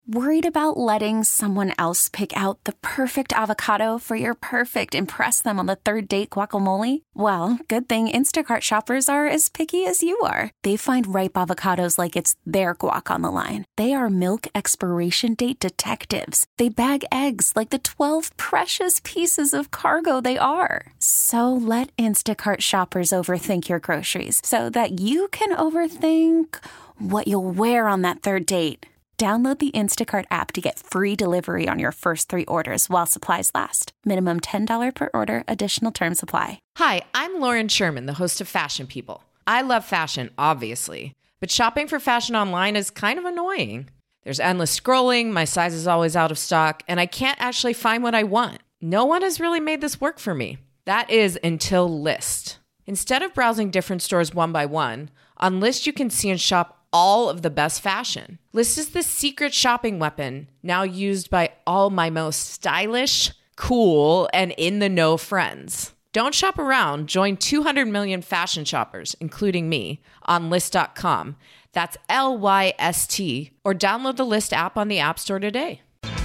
Worried about letting someone else pick out the perfect avocado for your perfect impress them on the third date guacamole? Well, good thing Instacart shoppers are as picky as you are. They find ripe avocados like it's their guac on the line. They are milk expiration date detectives. They bag eggs like the 12 precious pieces of cargo they are. So let Instacart shoppers overthink your groceries so that you can overthink what you'll wear on that third date. Download the Instacart app to get free delivery on your first 3 orders while supplies last. Minimum $10 per order. Additional terms apply. Hi, I'm Lauren Sherman, the host of Fashion People. I love fashion, obviously, but shopping for fashion online is kind of annoying. There's endless scrolling, my size is always out of stock, and I can't actually find what I want. No one has really made this work for me. That is until Lyst. Instead of browsing different stores one by one, on Lyst you can see and shop all of the best fashion. Lyst is the secret shopping weapon now used by all my most stylish, cool, and in-the-know friends. Don't shop around. Join 200 million fashion shoppers, including me, on Lyst.com. That's Lyst, or download the Lyst app on the App Store today.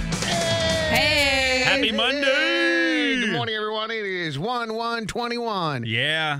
Hey! Happy Monday! Good morning, everyone. It is 1/1/21. Yeah.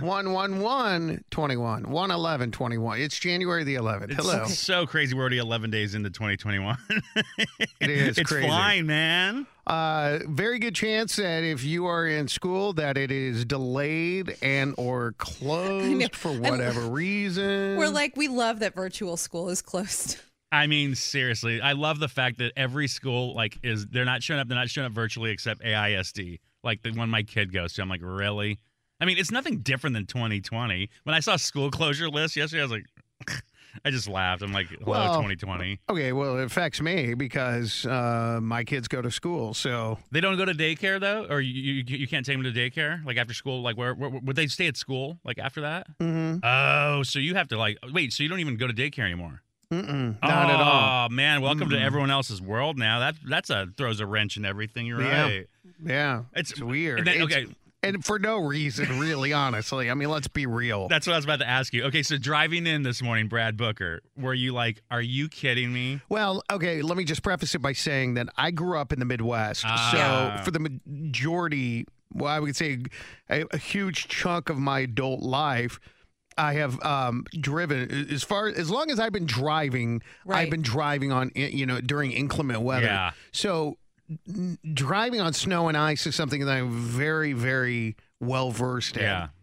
1/1/1/21. 1/11/21. It's January the 11th. Hello. It's so crazy. We're already 11 days into 2021. It is it's crazy. flying, man. Very good chance that if you are in school that it is delayed and or closed for whatever reason. We're like, we love that virtual school is closed. I mean, seriously, I love the fact that every school they're not showing up virtually except AISD, like the one my kid goes to. I'm like, really? I mean, it's nothing different than 2020. When I saw school closure list yesterday, I was like, I just laughed. I'm like, hello, 2020. Okay, well, it affects me because my kids go to school, so. They don't go to daycare, though? Or you can't take them to daycare? Like, after school? Like, where would they stay at school, like, after that? Mm-hmm. Oh, so you have to, wait, so you don't even go to daycare anymore? Not at all. Oh, man, welcome to everyone else's world now. That's throws a wrench in everything. You're right. Yeah, it's weird. And for no reason, really, honestly. I mean, let's be real. That's what I was about to ask you. Okay, so driving in this morning, Brad Booker, were you like, are you kidding me? Well, okay, let me just preface it by saying that I grew up in the Midwest. So for the majority, well, I would say a huge chunk of my adult life, I have driven as long as I've been driving. Right. I've been driving on during inclement weather. Yeah. So driving on snow and ice is something that I'm very, very well versed in. Yeah.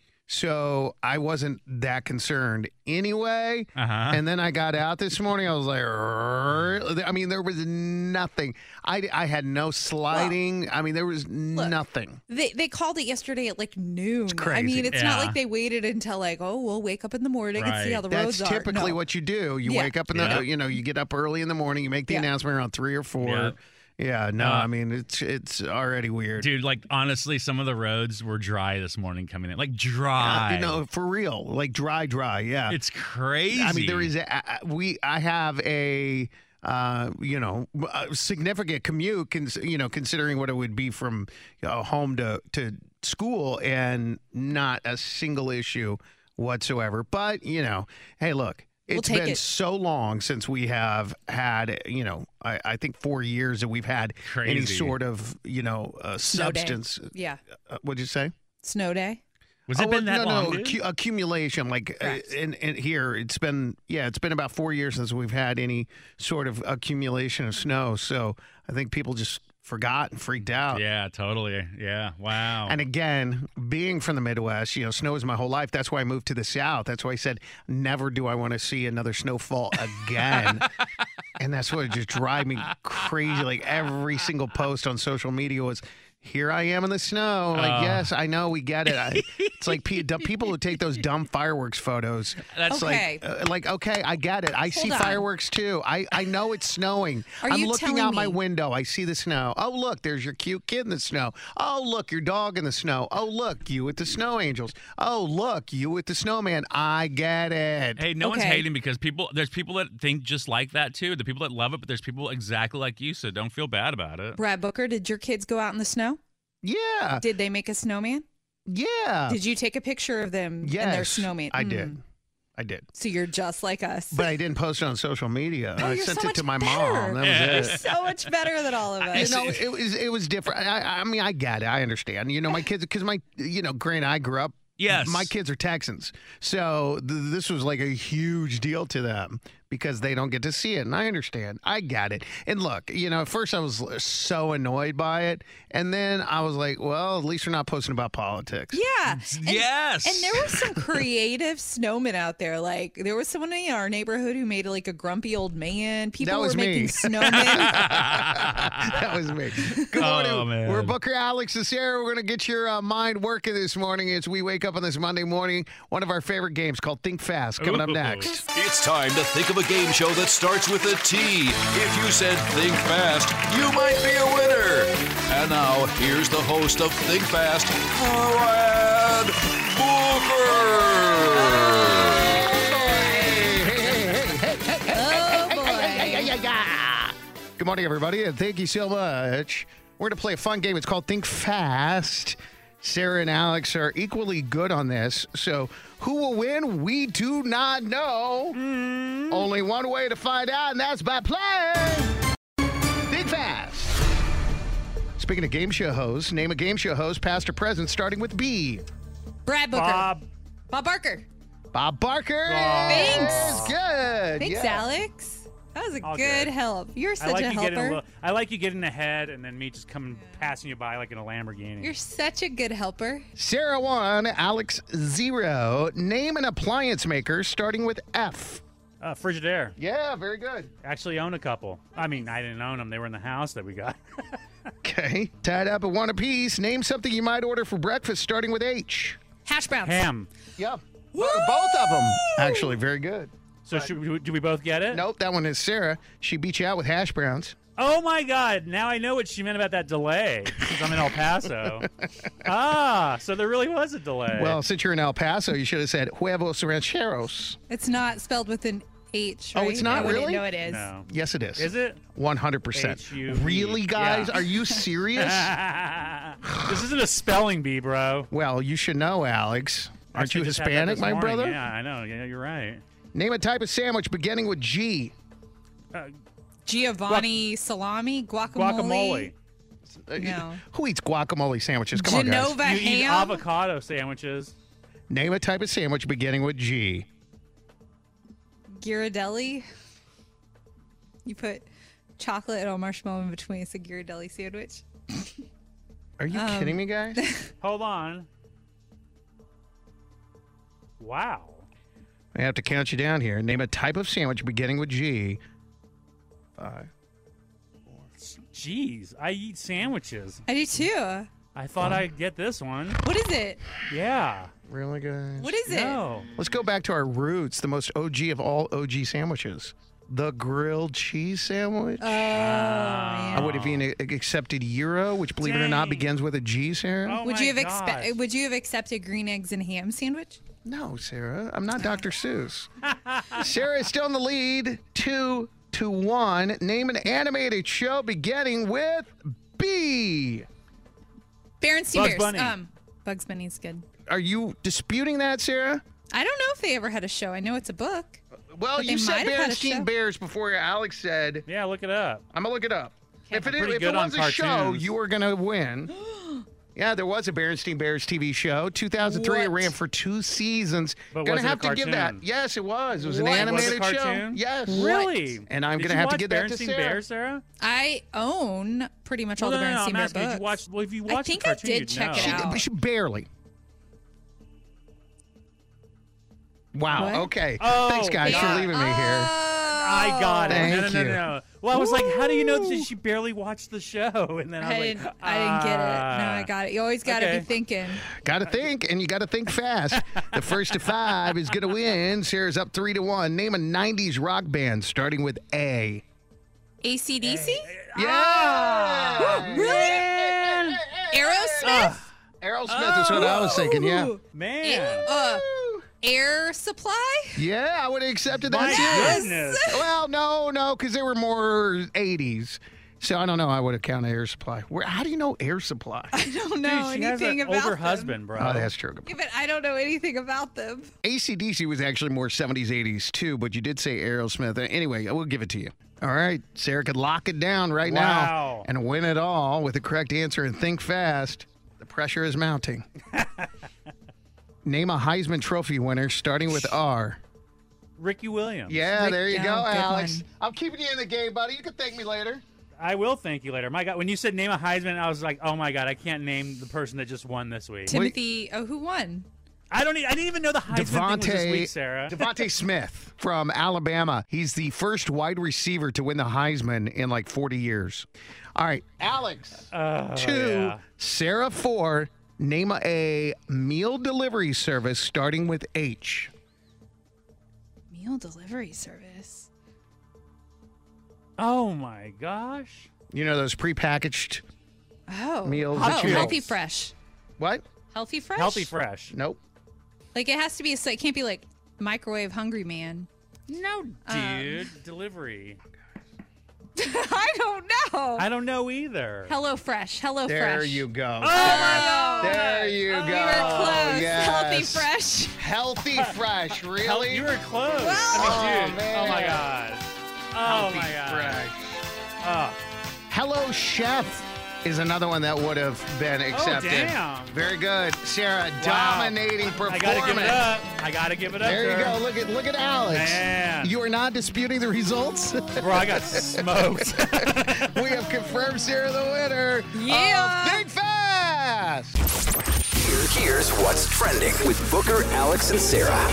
So I wasn't that concerned anyway. And then I got out this morning. I was like, I mean, there was nothing. I had no sliding. Well, I mean, there was nothing. They called it yesterday at like noon. It's crazy. I mean, it's not like they waited until like, we'll wake up in the morning and see how the roads are. That's typically what you do. You wake up in the, you get up early in the morning. You make the announcement around 3 or 4. Yeah. Yeah, no, I mean, it's already weird. Dude, like, honestly, some of the roads were dry this morning coming in. Like, dry. For real. Like, dry, yeah. It's crazy. I mean, there is I have a significant commute, considering what it would be from home to school, and not a single issue whatsoever. But, hey, look. It's been so long since we have had, I think 4 years that we've had any sort of, substance. Day. Yeah. What'd you say? Snow day. Was it been that long? No, accumulation. Like, and here it's been about 4 years since we've had any sort of accumulation of snow. So I think people just forgot and freaked out. Yeah, totally. Yeah, wow. And again, being from the Midwest, snow is my whole life. That's why I moved to the South. That's why I said, never do I want to see another snowfall again. And that's what just drive me crazy. Like, every single post on social media was, here I am in the snow. Like, yes, I know, we get it. It's like people who take those dumb fireworks photos. That's okay. Okay, I get it. I see fireworks too. I know it's snowing. I'm looking out my window. I see the snow. Oh, look, there's your cute kid in the snow. Oh, look, your dog in the snow. Oh, look, you with the snow angels. Oh, look, you with the snowman. I get it. Hey, no one's hating because there's people that think just like that too. The people that love it, but there's people exactly like you, so don't feel bad about it. Brad Booker, did your kids go out in the snow? Yeah. Did they make a snowman? Yeah. Did you take a picture of them and their snowman? I did. I did. So you're just like us. But I didn't post it on social media. Oh, I you're sent so it to much my better. mom. That Yeah. was it. so much better than all of us. It was different. I mean, I get it. I understand. You know, my kids, because granted, I grew up. Yes. My kids are Texans. So this was like a huge deal to them because they don't get to see it. And I understand. I get it. And look, at first I was so annoyed by it. And then I was like, well, at least we're not posting about politics. Yeah. And, Yes. And there were some creative snowmen out there. Like there was someone in our neighborhood who made like a grumpy old man. People That were was making me. snowmen. That was me. Good morning. Oh, man. We're Booker, Alex, and Sarah. We're going to get your mind working this morning as we wake up on this Monday morning. One of our favorite games called Think Fast coming up Ooh. next. It's time to think of a game show that starts with a T. If you said Think Fast, you might be a winner. And now, here's the host of Think Fast, Brad Booker. Good morning, everybody, and thank you so much. We're going to play a fun game. It's called Think Fast. Sarah and Alex are equally good on this. So who will win? We do not know. Only one way to find out, and that's by playing Think Fast. Speaking of game show hosts, name a game show host, past or present, starting with B. Brad Booker. Bob Barker. Bob Barker. Thanks. Is good. Thanks, Yeah. Alex. That was a All good good. help. You're I such like a you getting helper. I like you getting ahead and then me just coming passing you by like in a Lamborghini. You're such a good helper. Sarah 1, Alex 0. Name an appliance maker starting with F. Frigidaire. Yeah, very good. Actually own a couple. I mean, I didn't own them. They were in the house that we got. Okay. Tied up at one apiece. Name something you might order for breakfast starting with H. Hash browns. Ham. Yep. Both of them. Actually, very good. So do we both get it? Nope, that one is Sarah. She beat you out with hash browns. Oh my God! Now I know what she meant about that delay since I'm in El Paso. So there really was a delay. Well, since you're in El Paso, you should have said huevos rancheros. It's not spelled with an H, Oh, right? it's not No, really? No, it is. no. Yes, it is. Is it? 100%. H-U-E. Really, guys? Yeah. Are you serious? This isn't a spelling bee, bro. Well, you should know, Alex. Aren't you Actually, just had that Hispanic, this my morning. brother? Yeah, I know. Yeah, you're right. Name a type of sandwich beginning with G. Giovanni salami, Guacamole. No. Who eats guacamole sandwiches? Come on, guys. Genova You eat ham. avocado sandwiches. Name a type of sandwich beginning with G. Ghirardelli. You put chocolate and a marshmallow in between. It's a Ghirardelli sandwich. Are you kidding me, guys? Hold on. Wow. I have to count you down here. Name a type of sandwich beginning with G. 5. Jeez, I eat sandwiches. I do too. I thought I'd get this one. What is it? Yeah. Really, guys? What is it? No. Let's go back to our roots, the most OG of all OG sandwiches. The grilled cheese sandwich. Oh, yeah. I would have even accepted Euro, which, believe it or not, Dang. begins with a G, Sarah. Oh Would my you have gosh. Would you have accepted green eggs and ham sandwich? No, Sarah. I'm not Dr. Seuss. Sarah is still in the lead, 2-1. Name an animated show beginning with B. Berenstain Bugs Bears. Bunny. Bugs Bunny's good. Are you disputing that, Sarah? I don't know if they ever had a show. I know it's a book. Well, But you they said might have had a show. Berenstain Bears before Alex said, Yeah, look it up. I'm going to look it up. If it, I'm pretty if it good on was a show, cartoons. you were going to win. Yeah, there was a Berenstain Bears TV show. 2003, it What? ran for 2 seasons. But Gonna was it a have to give that. cartoon? Yes, it was. It was an What? animated Was it a show. cartoon? Yes. Really? And I'm Did gonna you have to watch give that to Berenstain Sarah. Bears, Sarah? I own pretty much all No, the no, no, Berenstain I'm Bear asking, books. did you watch? Well, if you I watched think the I cartoon, did you'd check know. it out. Barely. Wow. What? Okay. Oh, Thanks, guys, for God. leaving me here. I got it. Thank no, you. no. Well, I was like, how do you know that she barely watched the show? And then I was I like, didn't get it. No, I got it. You always got to okay. be thinking. Got to think, and you got to think fast. The first to 5 is going to win. Sarah's up 3-1. Name a 90s rock band starting with A. AC/DC? Yeah. Really? Aerosmith? Aerosmith is what I was thinking, yeah. Man. Air Supply? Yeah, I would have accepted My that too. goodness. Well, no, because they were more 80s. So I don't know. I would have counted Air Supply. How do you know Air Supply? I don't know Dude, she has anything an about older them. husband, bro. Oh, that's true. Yeah, but I don't know anything about them. AC/DC was actually more 70s, 80s too, but you did say Aerosmith. Anyway, we'll give it to you. All right, Sarah could lock it down right now Wow. and win it all with the correct answer and think fast. The pressure is mounting. Name a Heisman Trophy winner starting with R. Ricky Williams. Yeah, there you Oh, go, good Alex. one. I'm keeping you in the game, buddy. You can thank me later. I will thank you later. My God, when you said name a Heisman, I was like, oh my God, I can't name the person that just won this week. Timothy, who won? I didn't even know the Heisman thing was this week, Sarah. Devontae Smith from Alabama. He's the first wide receiver to win the Heisman in like 40 years. All right, Alex. 2, yeah. Sarah 4. Name a meal delivery service starting with H. Meal delivery service. Oh my gosh. You know those prepackaged Oh. meals? Oh, that you Healthy Fresh. What? Healthy Fresh? Healthy Fresh. Nope. Like it has to be, it can't be like microwave hungry man. No, dude. Delivery. I don't know. I don't know either. Hello Fresh. Hello There Fresh. you go. Oh, my There you go. We were close. Yes. Healthy Fresh. Healthy Fresh. Really? You were close. Well- I mean, dude. man. Oh my God. Oh Healthy my God. Fresh. Oh. Hello Chef is another one that would have been accepted. damn. Very good. Sarah, Wow. dominating performance. I gotta give it up. I gotta give it up. There you to go. her. Look at Alex. Man. You are not disputing the results. Bro, I got smoked. We have confirmed Sarah the winner. Yeah. Of Think Fast. Here's what's trending with Booker, Alex, and Sarah.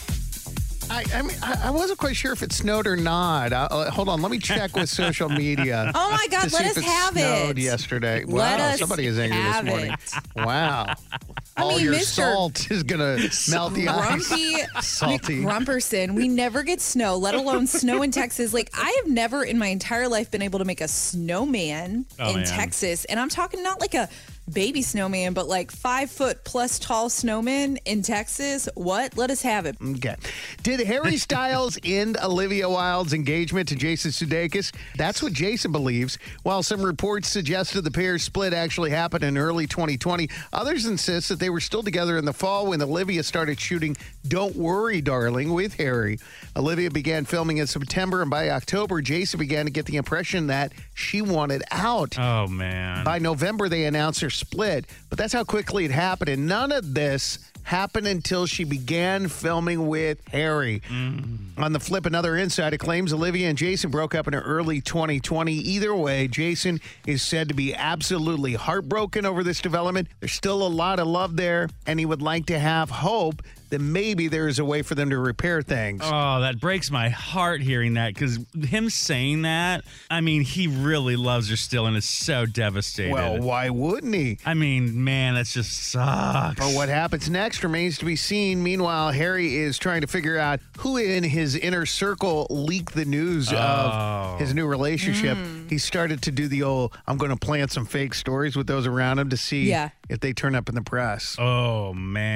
I wasn't quite sure if it snowed or not. Hold on, let me check with social media. Oh my God, to see let if us it have snowed it. yesterday. Let Wow, us somebody is angry this have morning. it. Wow. I All mean, your Mr. salt is gonna melt the ice. Grumpy Salty. McGrumperson. We never get snow, let alone snow in Texas. Like, I have never in my entire life been able to make a snowman in man. Texas. And I'm talking not like a baby snowman, but like 5 foot plus tall snowman in Texas. What? Let us have it. Okay. Did Harry Styles end Olivia Wilde's engagement to Jason Sudeikis? That's what Jason believes. While some reports suggested the pair's split actually happened in early 2020, others insist that they were still together in the fall when Olivia started shooting Don't Worry, Darling with Harry. Olivia began filming in September, and by October, Jason began to get the impression that she wanted out. Oh, man. By November, they announced their split, but that's how quickly it happened. And none of this happened until she began filming with Harry. On the flip, another insider claims Olivia and Jason broke up in early 2020. Either way, Jason is said to be absolutely heartbroken over this development. There's still a lot of love there, and he would like to have hope that maybe there is a way for them to repair things. Oh, that breaks my heart hearing that, because him saying that, I mean, he really loves her still and is so devastated. Well, why wouldn't he? I mean, man, that just sucks. But what happens next remains to be seen. Meanwhile, Harry is trying to figure out who in his inner circle leaked the news of his new relationship. He started to do the old, I'm going to plant some fake stories with those around him to see if they turn up in the press. Oh,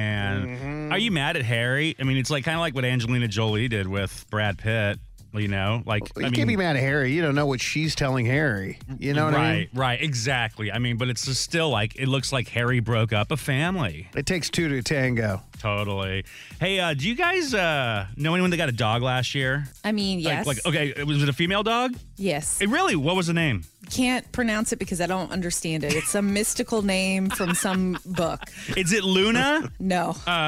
man. Are you mad at Harry? I mean, it's like kind of like what Angelina Jolie did with Brad Pitt, you know? Like, You can't be mad at Harry. You don't know what she's telling Harry. You know what I mean? Right, exactly. I mean, but it's just still like, it looks like Harry broke up a family. It takes two to tango. Totally. Hey, do you guys know anyone that got a dog last year? I mean, yes. Okay, was it a female dog? Yes. Really? What was the name? Can't pronounce it because I don't understand it. It's some mystical name from some book. Is it Luna? No.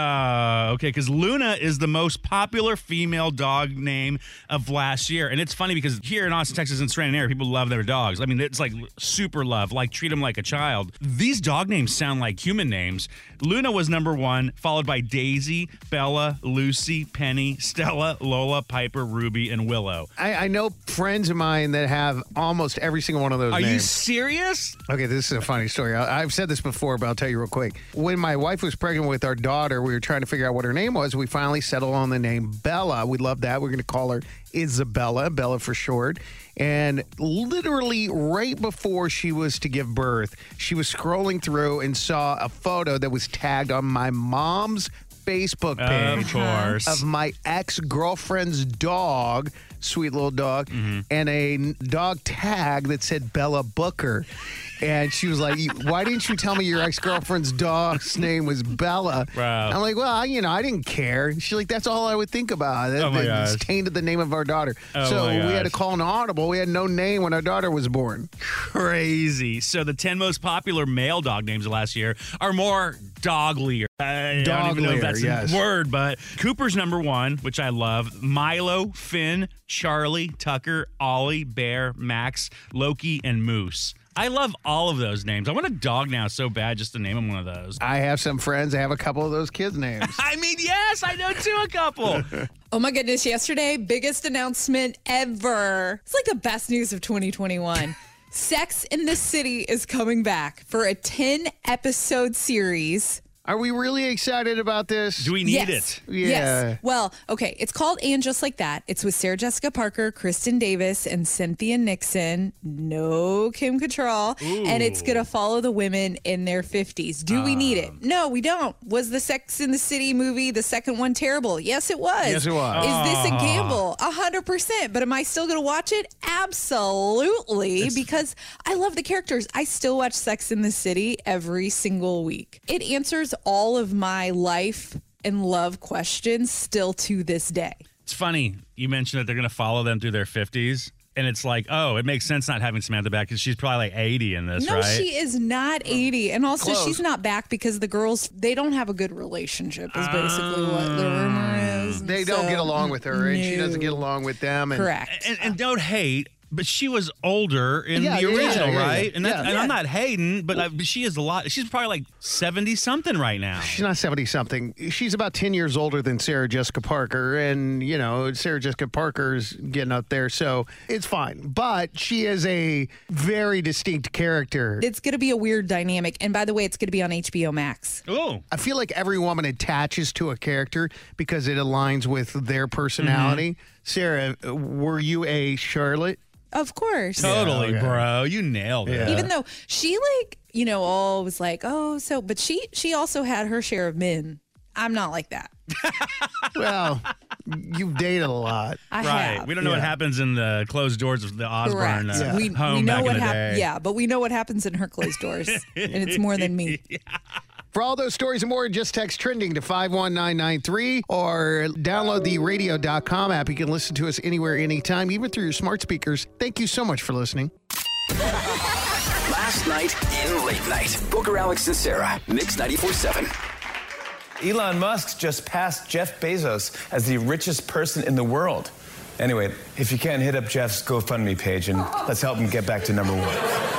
Okay, because Luna is the most popular female dog name of last year. And it's funny because here in Austin, Texas, and surrounding area, people love their dogs. I mean, it's like super love, like treat them like a child. These dog names sound like human names. Luna was number 1, followed by Daisy, Bella, Lucy, Penny, Stella, Lola, Piper, Ruby, and Willow. I know friends of mine that have almost every single one of those Are names. you serious? Okay, this is a funny story. I've said this before, but I'll tell you real quick. When my wife was pregnant with our daughter, we were trying to figure out what her name was. We finally settled on the name Bella. We love that. We're going to call her Isabella, Bella for short. And literally right before she was to give birth, she was scrolling through and saw a photo that was tagged on my mom's Facebook page Of course. of my ex-girlfriend's dog. sweet little dog, and a dog tag that said Bella Booker. And she was like, why didn't you tell me your ex-girlfriend's dog's name was Bella? Wow. I'm like, well, I didn't care. She's like, that's all I would think about. Oh, my It's gosh. tainted the name of our daughter. Oh, so my we had to gosh. call an audible. We had no name when our daughter was born. Crazy. So the 10 most popular male dog names of last year are more doglier. I don't even know if that's Doglier, yes. a word, but Cooper's number 1, which I love. Milo, Finn, Charlie, Tucker, Ollie, Bear, Max, Loki, and Moose. I love all of those names. I want a dog now so bad just to name him one of those. I have some friends that have a couple of those kids' names. I mean, yes, I know too, a couple. Oh my goodness, yesterday, biggest announcement ever. It's like the best news of 2021. Sex in the City is coming back for a 10-episode series. Are we really excited about this? Do we need Yes. it? Yeah. Yes. Well, okay. It's called And Just Like That. It's with Sarah Jessica Parker, Kristen Davis, and Cynthia Nixon. No Kim Cattrall. And it's going to follow the women in their 50s. Do we need it? No, we don't. Was the Sex in the City movie, the second one, terrible? Yes, it was. Yes, it was. Is this a gamble? 100%. But am I still going to watch it? Absolutely. Because I love the characters. I still watch Sex in the City every single week. It answers all of my life and love questions still to this day. It's funny. You mentioned that they're going to follow them through their 50s. And it's like, oh, it makes sense not having Samantha back because she's probably like 80 in this, No, right? she is not 80. And also, Close. she's not back because the girls, they don't have a good relationship, is basically what the rumor is. They don't So, get along with her, and she doesn't get no. along with them. And Correct. And don't hate, but she was older in Yeah, the yeah, original, yeah, right? yeah. And, that's, Yeah. and I'm not hating, but she is a lot. She's probably like 70-something right now. She's not 70-something. She's about 10 years older than Sarah Jessica Parker. And, you know, Sarah Jessica Parker's getting up there, so it's fine. But she is a very distinct character. It's going to be a weird dynamic. And by the way, it's going to be on HBO Max. Oh, I feel like every woman attaches to a character because it aligns with their personality. Sarah, were you a Charlotte? Of course. totally, okay. bro. You nailed it. Yeah. Even though she all was like, oh, so, but she also had her share of men. I'm not like that. Well, you've dated a lot. I Right. have. We don't know what happens in the closed doors of the Osborne Correct. We home know back what in the day. Yeah, but we know what happens in her closed doors, and it's more than me. For all those stories and more, just text trending to 51993 or download the radio.com app. You can listen to us anywhere, anytime, even through your smart speakers. Thank you so much for listening. Last night in Late Night. Booker, Alex, and Sarah. Mix 94.7. Elon Musk just passed Jeff Bezos as the richest person in the world. Anyway, if you can, hit up Jeff's GoFundMe page and let's help him get back to number 1.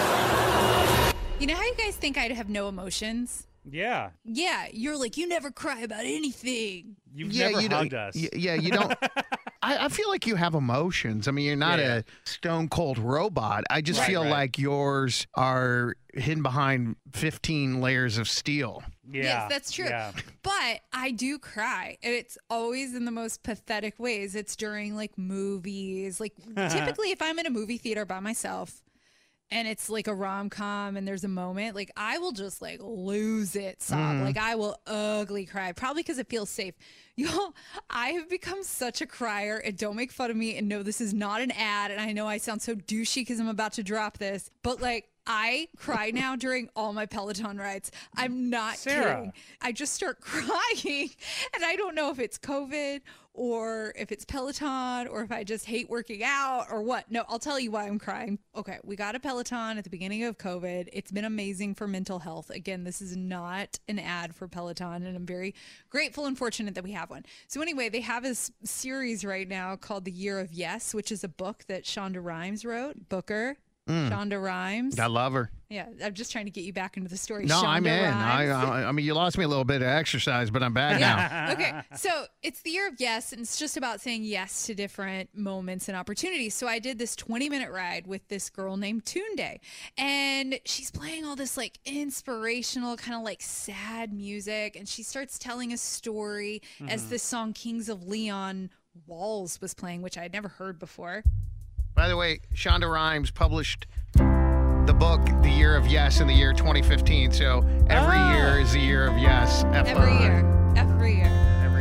You know how you guys think I'd have no emotions? Yeah. Yeah, you're like, you never cry about anything. You've never you hugged don't, us. Yeah, you don't. I feel like you have emotions. I mean, you're not Yeah. a stone cold robot. I just Right, feel right. like yours are hidden behind 15 layers of steel. Yeah. Yes, that's true. Yeah. But I do cry. And it's always in the most pathetic ways. It's during like movies. Like typically if I'm in a movie theater by myself and it's like a rom-com and there's a moment, like I will just like lose it, sob. Like I will ugly cry, probably because it feels safe. Y'all, I have become such a crier, and don't make fun of me, and no, this is not an ad, and I know I sound so douchey because I'm about to drop this, but like I cry now during all my Peloton rides. I'm not Sarah. kidding. I just start crying, and I don't know if it's COVID or if it's Peloton or if I just hate working out or what. No, I'll tell you why I'm crying. Okay, we got a Peloton at the beginning of COVID. It's been amazing for mental health. Again, this is not an ad for Peloton, and I'm very grateful and fortunate that we have one. So anyway, they have this series right now called The Year of Yes, which is a book that Shonda Rhimes wrote. Booker. Shonda Rhimes. I love her. Yeah, I'm just trying to get you back into the story. No, Shonda I'm in. Rhimes. I mean, you lost me a little bit of exercise, but I'm back now. Yeah. Okay. So it's the year of yes, and it's just about saying yes to different moments and opportunities. So I did this 20-minute ride with this girl named Tunde, and she's playing all this like inspirational, kind of like sad music, and she starts telling a story as this song Kings of Leon Walls was playing, which I had never heard before. By the way, Shonda Rhimes published the book, The Year of Yes, in the year 2015. So every year is the year of yes. Every year. Every year.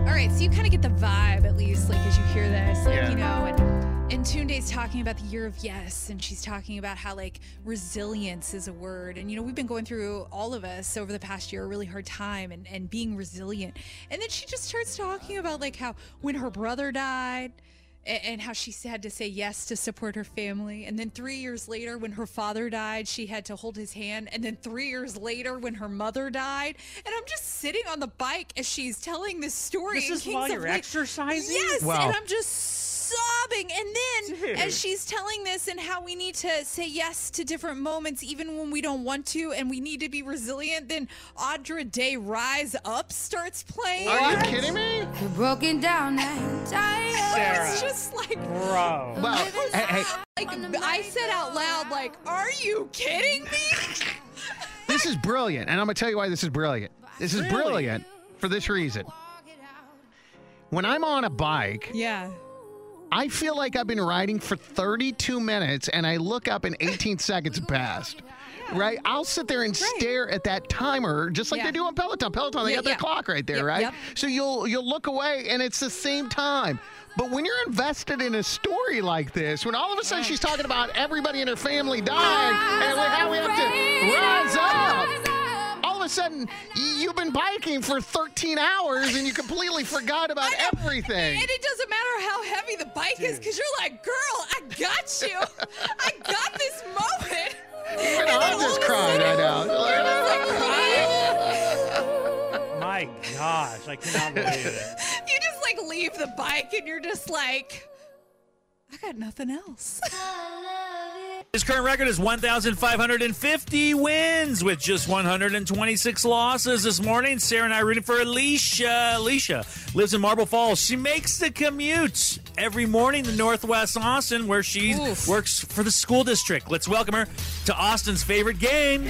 right, so you kind of get the vibe, at least, like, as you hear this. Like, Yeah. you know, and Tunde's talking about the year of yes, and she's talking about how, like, resilience is a word. And, you know, we've been going through, all of us, over the past year, a really hard time and being resilient. And then she just starts talking about, like, how when her brother died, and how she had to say yes to support her family. And then 3 years later, when her father died, she had to hold his hand. And then 3 years later, when her mother died. And I'm just sitting on the bike as she's telling this story. This in is Kings while of you're Leon. exercising? Yes, Wow. and I'm just sobbing. And then Dude. as she's telling this and how we need to say yes to different moments, even when we don't want to, and we need to be resilient, then Audra Day Rise Up starts playing. Are you kidding me? Broken down and tired. It's just like, Bro. Well, hey, like, I said out loud, like, are you kidding me? this is brilliant, and I'm gonna tell you why this is brilliant. This is brilliant for this reason. When I'm on a bike, Yeah. I feel like I've been riding for 32 minutes, and I look up and 18 seconds have passed. Right? I'll sit there and stare at that timer just like Yeah. they do on Peloton. Peloton, they got their clock right there, Yep, right? yep. So you'll look away, and it's the same time. But when you're invested in a story like this, when all of a sudden she's talking about everybody in her family dying and how we have to rise up, all of a sudden you've been biking for 13 hours and you completely forgot about everything. And it doesn't matter how heavy the bike is, because you're like, girl, I got you. I got this moment. Even I'm just crying right now. My gosh, I cannot believe it. You just like leave the bike and you're just like, I got nothing else. His current record is 1,550 wins with just 126 losses this morning. Sarah and I are rooting for Alicia. Alicia lives in Marble Falls. She makes the commute every morning to Northwest Austin, where she works for the school district. Let's welcome her to Austin's favorite game.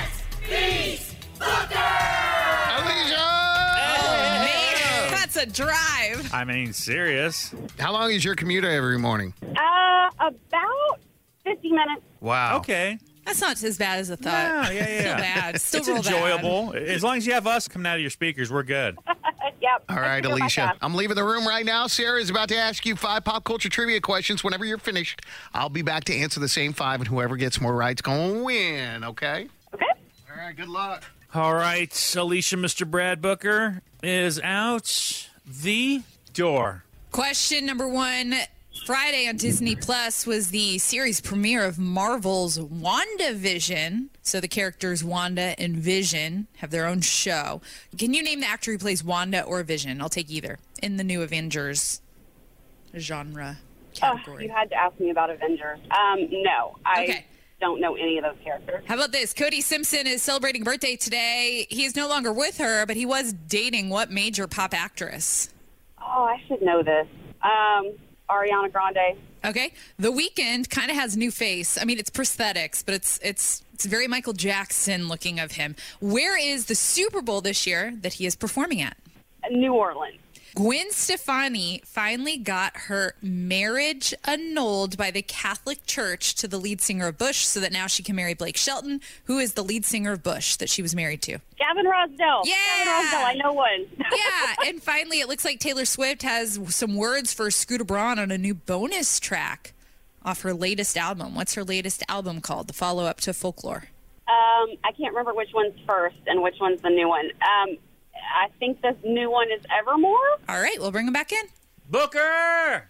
Man, that's a drive. I mean, serious. How long is your commute every morning? About 50 minutes. Wow. Okay. That's not as bad as I thought. Yeah. Still bad. Still It's real enjoyable. As long as you have us coming out of your speakers, we're good. Yep. All right, I can do my Alicia. best. I'm leaving the room right now. Sarah is about to ask you 5 pop culture trivia questions. Whenever you're finished, I'll be back to answer the same 5, and whoever gets more right's going to win, okay? Okay. All right, good luck. All right, Alicia, Mr. Brad Booker is out the door. Question number 1. Friday on Disney Plus was the series premiere of Marvel's WandaVision. So the characters Wanda and Vision have their own show. Can you name the actor who plays Wanda or Vision? I'll take either. In the new Avengers genre category. You had to ask me about Avengers. No, I don't know any of those characters. How about this? Cody Simpson is celebrating birthday today. He is no longer with her, but he was dating what major pop actress? Oh, I should know this. Ariana Grande. Okay. The Weeknd kind of has a new face. I mean, it's prosthetics, but it's very Michael Jackson looking of him. Where is the Super Bowl this year that he is performing at? New Orleans. Gwen Stefani finally got her marriage annulled by the Catholic Church to the lead singer of Bush, so that now she can marry Blake Shelton, who is the lead singer of Bush that she was married to. Gavin Rossdale. Yeah. Gavin Rossdale, I know one. Yeah, and finally, it looks like Taylor Swift has some words for Scooter Braun on a new bonus track off her latest album. What's her latest album called? The follow-up to Folklore. I can't remember which one's first and which one's the new one. I think this new one is Evermore. All right, we'll bring him back in. Booker!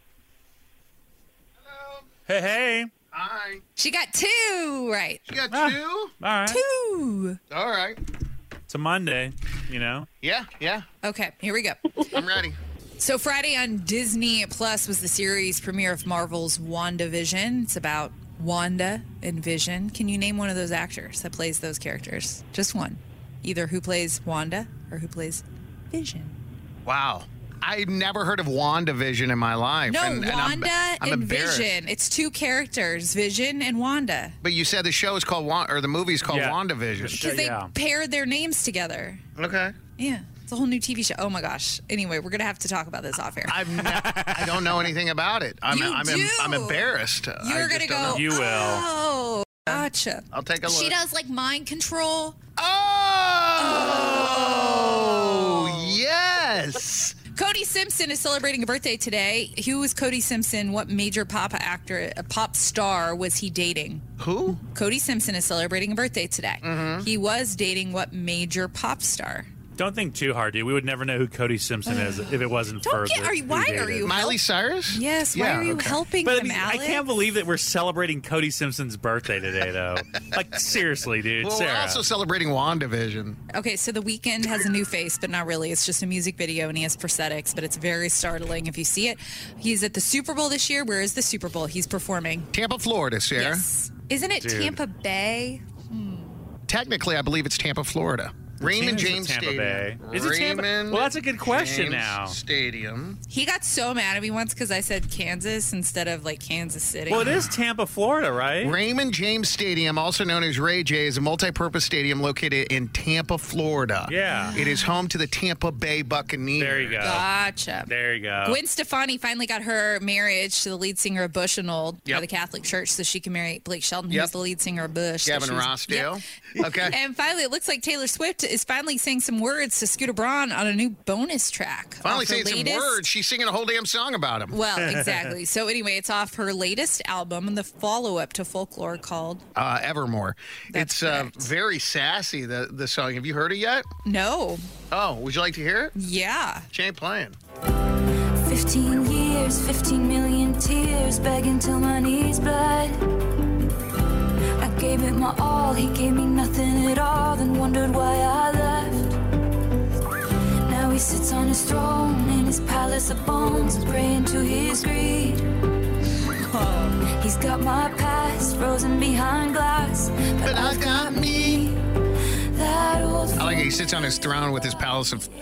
Hello. Hey. Hi. She got 2 right. You got 2? All right. 2. All right. It's a Monday, you know. Yeah. Okay, here we go. I'm ready. So Friday on Disney Plus was the series premiere of Marvel's WandaVision. It's about Wanda and Vision. Can you name one of those actors that plays those characters? Just one. Either who plays Wanda or who plays Vision. Wow. I've never heard of WandaVision in my life. No, and Wanda I'm and embarrassed. Vision. It's 2 characters, Vision and Wanda. But you said the show is called or the movie's called WandaVision. Because they paired their names together. Okay. Yeah. It's a whole new TV show. Oh my gosh. Anyway, we're going to have to talk about this off air. I don't know anything about it. I'm embarrassed. You're going to go, You will. Oh, gotcha. I'll take a look. She does like mind control. Oh, yes. Yes. Cody Simpson is celebrating a birthday today. Who was Cody Simpson? What major pop star was he dating? Who? Cody Simpson is celebrating a birthday today. Mm-hmm. He was dating what major pop star? Don't think too hard, dude. We would never know who Cody Simpson is if it wasn't for Why are you Miley Cyrus? Yes. Why are you helping But him, I Alex? can't believe that we're celebrating Cody Simpson's birthday today, though. Like, seriously, dude. Well, Sarah. we're also celebrating WandaVision. Okay, so The Weeknd has a new face, but not really. It's just a music video, and he has prosthetics, but it's very startling if you see it. He's at the Super Bowl this year. Where is the Super Bowl? He's performing. Tampa, Florida, Sarah. Yes. Isn't it Dude. Tampa Bay? Technically, I believe it's Tampa, Florida. Raymond team is James Tampa Stadium. Bay. Is it Tampa? Raymond Well, that's a good question James now. Stadium. He got so mad at me once because I said Kansas instead of like Kansas City. Well, it is Tampa, Florida, right? Raymond James Stadium, also known as Ray J, is a multi-purpose stadium located in Tampa, Florida. Yeah. It is home to the Tampa Bay Buccaneers. There you go. Gotcha. There you go. Gwen Stefani finally got her marriage to the lead singer of Bush and Old by Yep. the Catholic Church so she can marry Blake Shelton, Yep. who's the lead singer of Bush. So Gavin she's- Rossdale. Okay. And finally, it looks like Taylor Swift is finally saying some words to Scooter Braun on a new bonus track. Finally off her saying some latest- words. She's singing a whole damn song about him. Well, exactly. So anyway, it's off her latest album and the follow-up to Folklore called Evermore. It's very sassy, the song. Have you heard it yet? No. Oh, would you like to hear it? Yeah. She ain't playing. 15 years, 15 million tears, begging till my knees bled. I gave it my all, he gave me nothing at all, then wondered why I left. Now he sits on his throne in his palace of bones, praying to his greed. He's got my past frozen behind glass, but I've got me. That old I like it. He sits on his throne with his palace of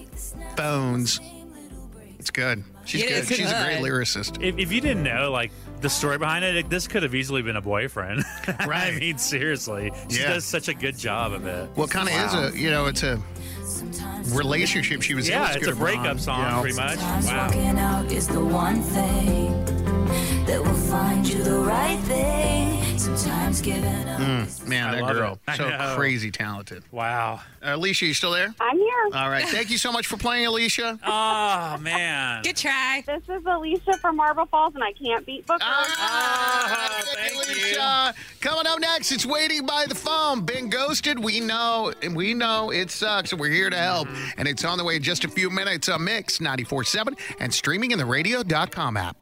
bones. It's good. She's It good. is She's a great good. lyricist. If you didn't know, like, the story behind it, this could have easily been a boyfriend. Right. I mean, seriously. She Yeah. does such a good job of it. Well, kind of is it's a relationship she was in. Yeah, with it's a Scooter breakup Braun, song, you know. pretty much. Sometimes Wow. walking out is the one thing that will find you the right thing. Sometimes giving up. Man, I that love girl. it. I So know. crazy talented. Wow. Alicia, you still there? I'm here. All right. Thank you so much for playing, Alicia. Oh, man. Good try. This is Alicia from Marble Falls, and I can't beat Booker. Thank you, Alicia. Coming up next, it's Waiting by the Phone. Been ghosted. We know, and we know it sucks, and we're here to help. And it's on the way in just a few minutes. Mix 94.7 and streaming in the radio.com app.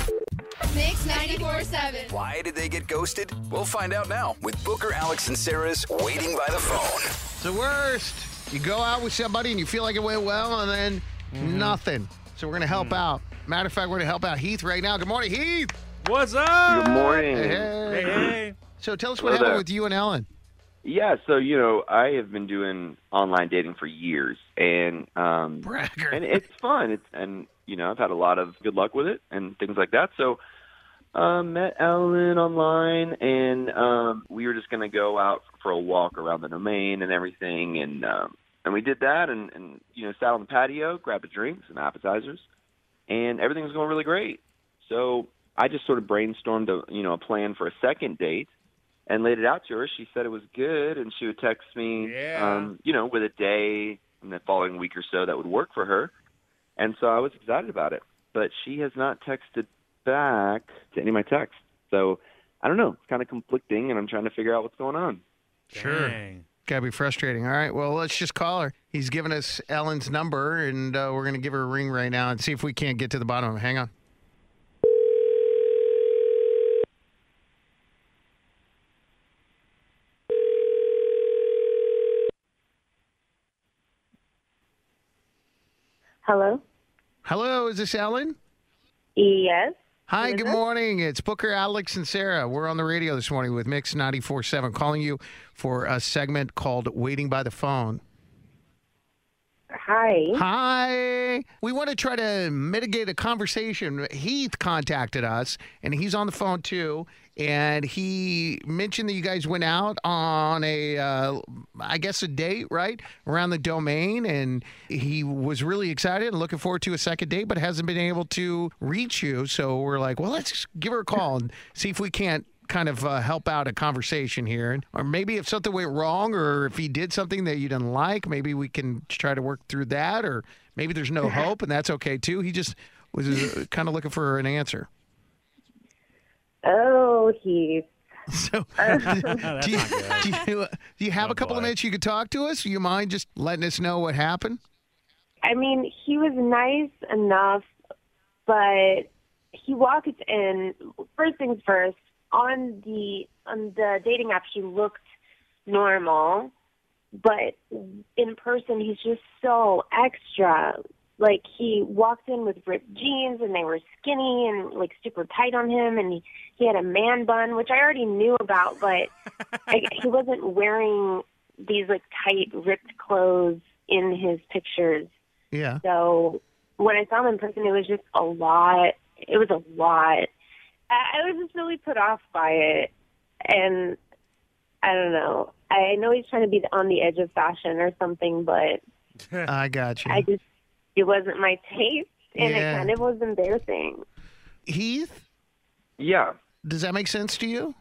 Mix 94.7. Why did they get ghosted? We'll find out now with Booker, Alex, and Sarah's Waiting by the Phone. It's the worst. You go out with somebody and you feel like it went well, and then nothing. So we're going to help out. Matter of fact, we're going to help out Heath right now. Good morning, Heath. What's up? Good morning. Hey. Hey. So tell us what Hello happened there. with you and Ellen. Yeah, so I have been doing online dating for years, and and it's fun. I've had a lot of good luck with it and things like that. So met Ellen online, and we were just going to go out for a walk around the domain and everything, and we did that, and sat on the patio, grabbed a drink, some appetizers, and everything was going really great. So I just sort of brainstormed a plan for a second date and laid it out to her. She said it was good, and she would text me, with a day in the following week or so that would work for her. And so I was excited about it. But she has not texted back to any of my texts. So I don't know. It's kind of conflicting, and I'm trying to figure out what's going on. Sure. Gotta be frustrating. All right, well, let's just call her. He's given us Ellen's number, and we're going to give her a ring right now and see if we can't get to the bottom of it. Hang on. Hello? Hello, is this Ellen? Yes. Hi, Who is good this? morning. It's Booker, Alex, and Sarah. We're on the radio this morning with Mix 94.7, calling you for a segment called Waiting by the Phone. Hi. Hi. We want to try to mitigate a conversation. Heath contacted us, and he's on the phone too. And he mentioned that you guys went out on a date, right, around the domain. And he was really excited and looking forward to a second date, but hasn't been able to reach you. So we're like, well, let's give her a call and see if we can't kind of help out a conversation here. Or maybe if something went wrong or if he did something that you didn't like, maybe we can try to work through that. Or maybe there's no hope, and that's okay, too. He just was kind of looking for an answer. Oh, Heath. So, Oh, do you have a couple of minutes you could talk to us? Do you mind just letting us know what happened? I mean, he was nice enough, but he walked in. First things first, on the dating app, he looked normal, but in person, he's just so extra. Like, he walked in with ripped jeans, and they were skinny and, like, super tight on him, and he had a man bun, which I already knew about, but he wasn't wearing these, like, tight, ripped clothes in his pictures. Yeah. So when I saw him in person, it was just a lot. It was a lot. I was just really put off by it, and I don't know. I know he's trying to be on the edge of fashion or something, but I got you. It wasn't my taste, and Yeah. it kind of was embarrassing. Heath? Yeah. Does that make sense to you?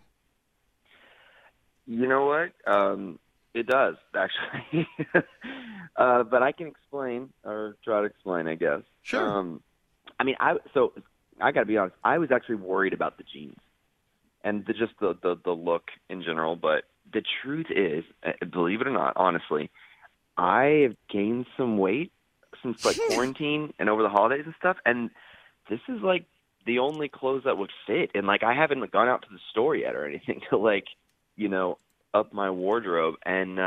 You know what? It does, actually. But I can explain, or try to explain, I guess. Sure. I mean, I got to be honest. I was actually worried about the jeans and the look in general. But the truth is, believe it or not, honestly, I have gained some weight since like quarantine and over the holidays and stuff. And this is like the only clothes that would fit. And like, I haven't gone out to the store yet or anything to like, up my wardrobe. And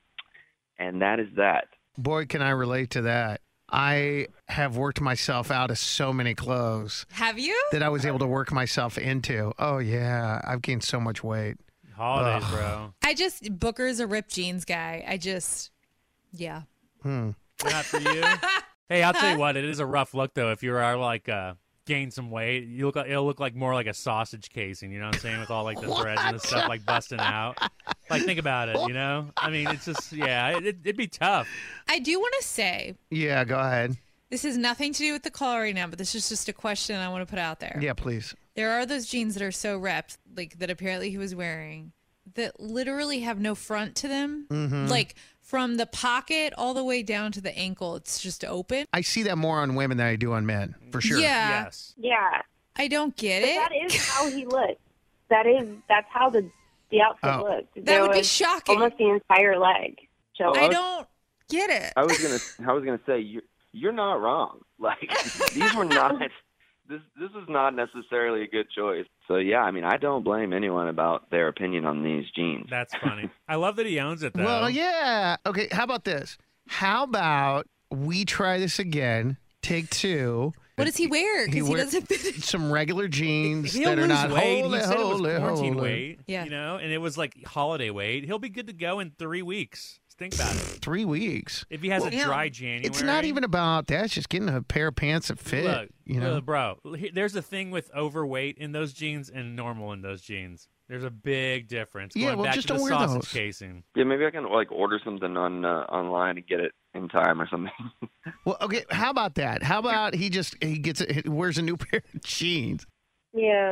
that is that. Boy, can I relate to that. I have worked myself out of so many clothes. Have you? That I was able to work myself into. Oh, yeah. I've gained so much weight. Holidays, bro. Booker's a ripped jeans guy. Yeah. Not for you. Hey, I'll tell you what. It is a rough look, though. If you are like gain some weight, it'll look like more like a sausage casing. You know what I'm saying? With all like the threads and the stuff like busting out. Like, think about it. I mean, it's just it'd be tough. I do want to say. Yeah, go ahead. This has nothing to do with the call right now, but this is just a question I want to put out there. Yeah, please. There are those jeans that are so ripped, like that apparently he was wearing, that literally have no front to them. Mhm. Like from the pocket all the way down to the ankle, it's just open. I see that more on women than I do on men, for sure. Yeah. Yes. Yeah. I don't get But it. that is how he looked. That's how the outfit looked. That There would be was shocking. Almost the entire leg. So I don't get it. I was gonna say you're not wrong. Like these were not. This is not necessarily a good choice. So yeah, I mean, I don't blame anyone about their opinion on these jeans. That's funny. I love that he owns it, though. Well, yeah. Okay, how about this? How about we try this again? Take two. What does he wear? Because he wears doesn't fit. some regular jeans He'll that are lose not weight. holy, He said it was holy, quarantine holy. weight. Yeah. And it was like holiday weight. He'll be good to go in 3 weeks. Just think about it. 3 weeks. If he has a yeah. dry January. It's not even about that. It's just getting a pair of pants that fit. Look, bro, there's a thing with overweight in those jeans and normal in those jeans. There's a big difference. Yeah, Going well, back just to the don't wear sausage those. casing. Yeah, maybe I can like order something on online and get it in time or something. Well, okay. How about that? How about he wears a new pair of jeans? Yeah.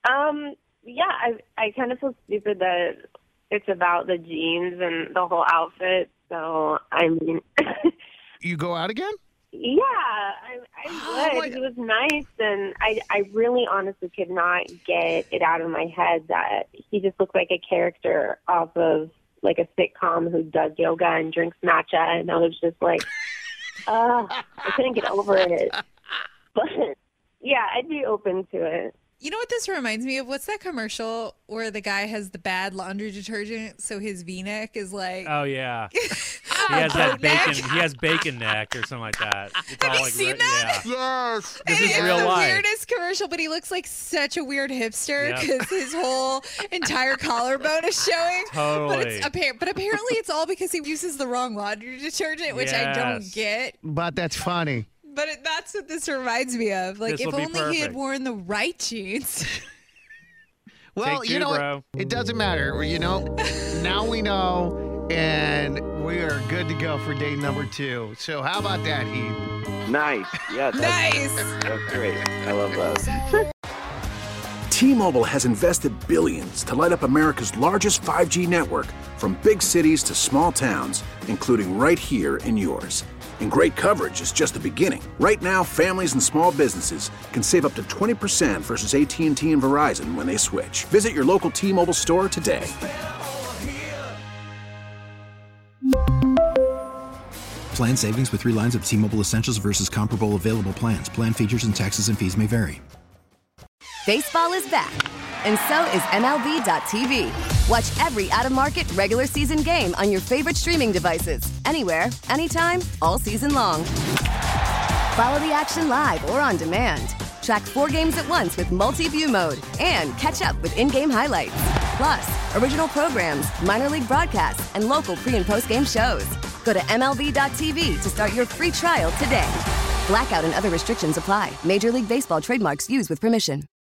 Yeah, I kind of feel stupid that it's about the jeans and the whole outfit. So, I mean. You go out again? Yeah, I would. He was nice, and I really honestly could not get it out of my head that he just looked like a character off of like a sitcom who does yoga and drinks matcha, and I was just like, I couldn't get over it. But yeah, I'd be open to it. You know what this reminds me of? What's that commercial where the guy has the bad laundry detergent, so his V-neck is like... Oh, yeah. He has that bacon. He has bacon neck or something like that. It's Have all you like seen that? Yeah. Yes. This is It's real the life. weirdest commercial, but he looks like such a weird hipster Yep. because his whole entire collarbone is showing. Totally. But apparently it's all because he uses the wrong laundry detergent, which I don't Yes. get. But that's funny. But that's what this reminds me of. Like, This'll if be only he had perfect. worn the right jeans. Well, Take you two, know bro. what? It doesn't matter. Now we know, and we are good to go for date number 2. So how about that, Heath? Nice. Yeah. Nice. That's great. I love that. T-Mobile has invested billions to light up America's largest 5G network, from big cities to small towns, including right here in yours. And great coverage is just the beginning. Right now, families and small businesses can save up to 20% versus AT&T and Verizon when they switch. Visit your local T-Mobile store today. Plan savings with 3 lines of T-Mobile Essentials versus comparable available plans. Plan features and taxes and fees may vary. Baseball is back, and so is MLB.tv. Watch every out-of-market regular season game on your favorite streaming devices, anywhere, anytime, all season long. Follow the action live or on demand. Track 4 games at once with multi-view mode and catch up with in-game highlights. Plus, original programs, minor league broadcasts, and local pre- and post-game shows. Go to MLB.tv to start your free trial today. Blackout and other restrictions apply. Major League Baseball trademarks used with permission.